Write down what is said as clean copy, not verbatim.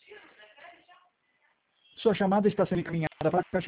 Sua chamada está sendo encaminhada para a caixa